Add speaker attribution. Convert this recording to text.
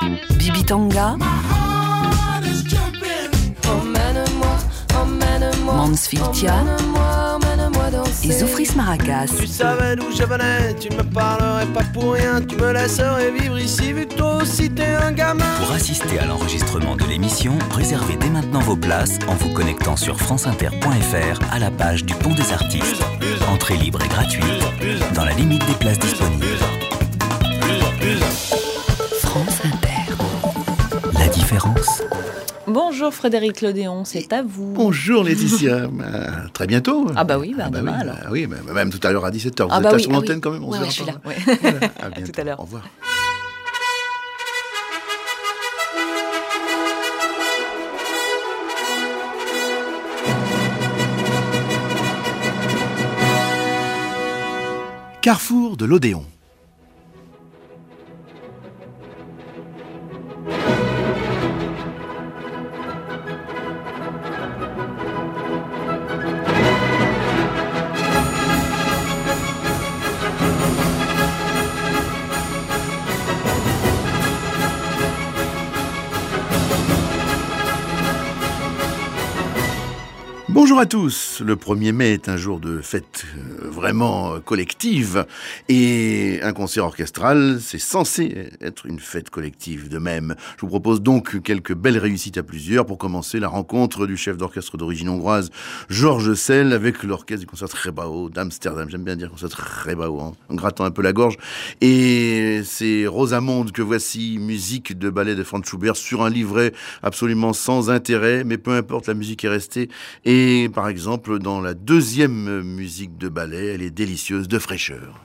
Speaker 1: Bibi Tanga, Mansfield Tia et Zoufris Maracas.
Speaker 2: Tu savais d'où je venais, tu ne me parlerais pas pour rien, tu me laisserais vivre ici vu que toi aussi t'es un gamin.
Speaker 3: Pour assister à l'enregistrement de l'émission, réservez dès maintenant vos places en vous connectant sur franceinter.fr à la page du Pont des Artistes. Entrée libre et gratuite, dans la limite des places disponibles.
Speaker 1: France Inter.
Speaker 3: La différence.
Speaker 4: Bonjour Frédéric Lodéon, c'est à vous.
Speaker 5: Bonjour Laetitia, très bientôt.
Speaker 4: Ah bah oui, demain alors.
Speaker 5: Oui, même tout à l'heure à 17h, vous
Speaker 4: Ah
Speaker 5: êtes
Speaker 4: bah
Speaker 5: là
Speaker 4: oui,
Speaker 5: sur l'antenne quand même, on se verra
Speaker 4: je suis
Speaker 5: pas.
Speaker 4: là, ouais.
Speaker 5: Voilà, à bientôt.
Speaker 4: Tout à l'heure.
Speaker 5: Au revoir. Carrefour de l'Odéon. Bonjour à tous, le 1er mai est un jour de fête vraiment collective et un concert orchestral, c'est censé être une fête collective de même. Je vous propose donc quelques belles réussites à plusieurs. Pour commencer, la rencontre du chef d'orchestre d'origine hongroise Georges Szell avec l'orchestre du concert Trebao d'Amsterdam. J'aime bien dire concert Trebao en grattant un peu la gorge. Et c'est Rosamonde que voici, musique de ballet de Franz Schubert sur un livret absolument sans intérêt, mais peu importe, la musique est restée. Et par exemple, dans la deuxième musique de ballet, elle est délicieuse de fraîcheur.